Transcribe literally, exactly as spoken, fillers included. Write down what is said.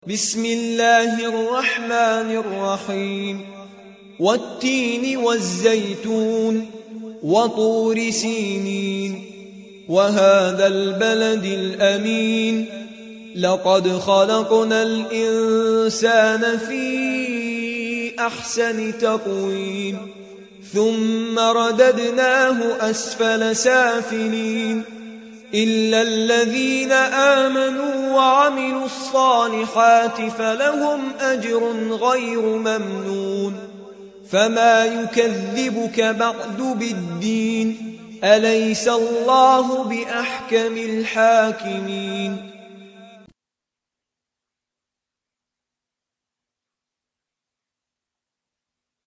بسم الله الرحمن الرحيم والتين والزيتون وطور سينين وهذا البلد الأمين لقد خلقنا الإنسان في أحسن تقويم ثم رددناه أسفل سافلين إلا الذين آمنوا وعملوا الصالحات فلهم أجر غير ممنون فما يكذبك بعد بالدين أليس الله بأحكم الحاكمين